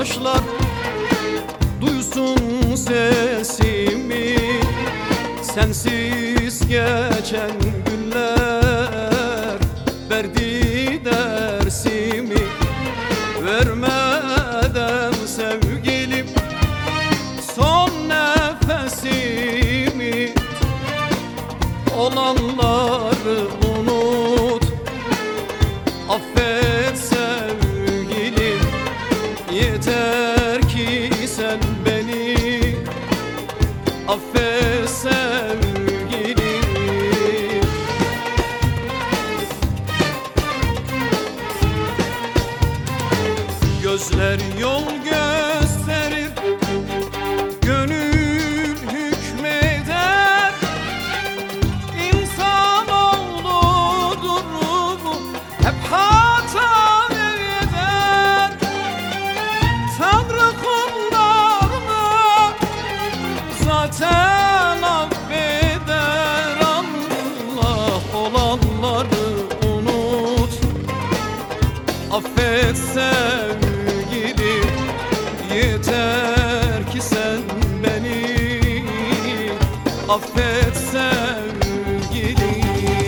taşlar duysun sesimi. Sensiz geçen günler verdi dersimi. Vermeden sevgilim son nefesimi. Olanları unut, affet sevgilim. Yeter ki sen beni affet sevgilim. Gözler yol gösterir, gönül hükmeder. İnsanoğludur hep hata eder. Tanrı kullarını zaten affeder. Allah olanları unut, affet sevgilim. Yeter ki sen beni affet sevgilim.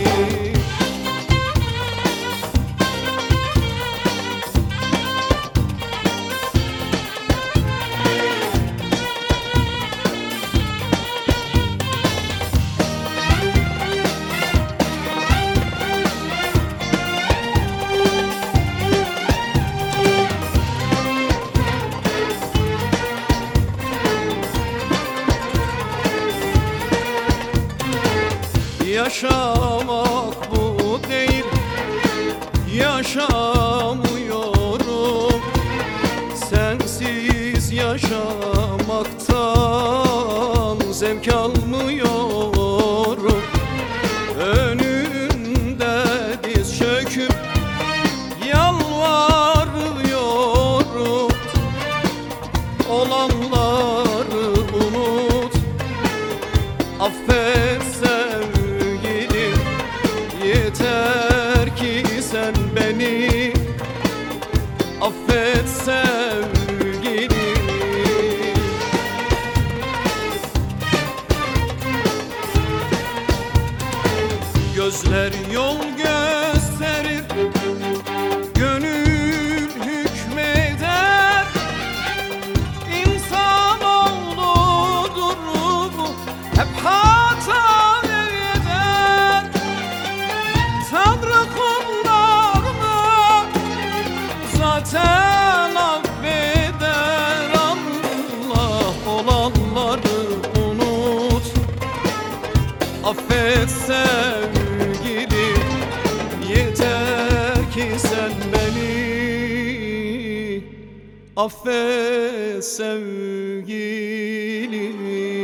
Yaşamak bu değil, yaşamıyorum. Sensiz yaşamaktan zevk almıyorum. Önünde diz çöküp yalvarıyorum. Olanları unut, affet sevgilim. Yeter ki sen beni affet sevgilim. Gözler yol gösterir, gönül hükmeder. İnsanoğludur hep hata eder. Tanrı kullarını zaten affeder. Allah olanları unut, affet sevgilim. Yeter ki sen beni affet sevgilim.